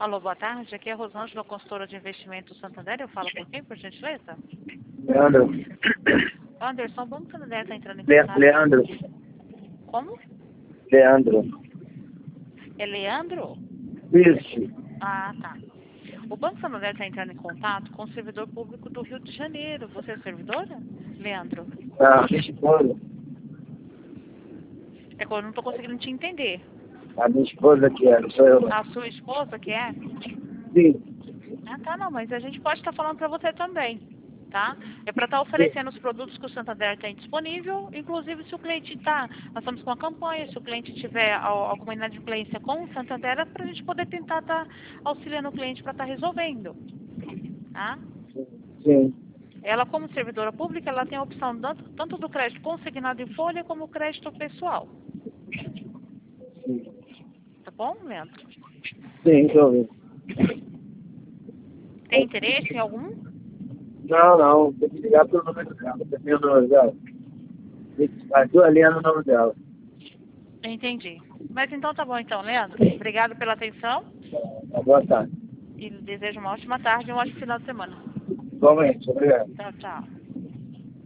Alô, boa tarde. Aqui é a Rosângela, consultora de investimento Santander. Eu falo com quem, por gentileza? Leandro. Anderson, o Banco Santander está entrando em contato. Leandro. Como? Leandro. É Leandro? Isso. Ah, tá. O Banco Santander está entrando em contato com o servidor público do Rio de Janeiro. Você é servidora, Leandro? Ah, minha esposa. É que eu não estou conseguindo te entender. A minha esposa que é, não sou eu. A sua esposa que é? Sim. Ah, tá, não, mas a gente pode estar falando para você também, tá? É para estar oferecendo os produtos que o Santander tem disponível, inclusive se o cliente está, nós estamos com uma campanha, se o cliente tiver alguma inadimplência com o Santander, é para a gente poder tentar estar auxiliando o cliente para estar resolvendo, tá? Sim. Ela, como servidora pública, ela tem a opção tanto do crédito consignado em folha como o crédito pessoal. Sim. Tá bom, Leandro? Sim, estou ouvindo. Tem interesse em algum? Não. Tem que ligar pelo número dela. Tem meu número dela. As duas linhas no nome dela. Entendi. Mas então tá bom então, Leandro. Obrigado pela atenção Boa tarde. e desejo uma ótima tarde e um ótimo final de semana. Igualmente, obrigado. Tchau, tchau.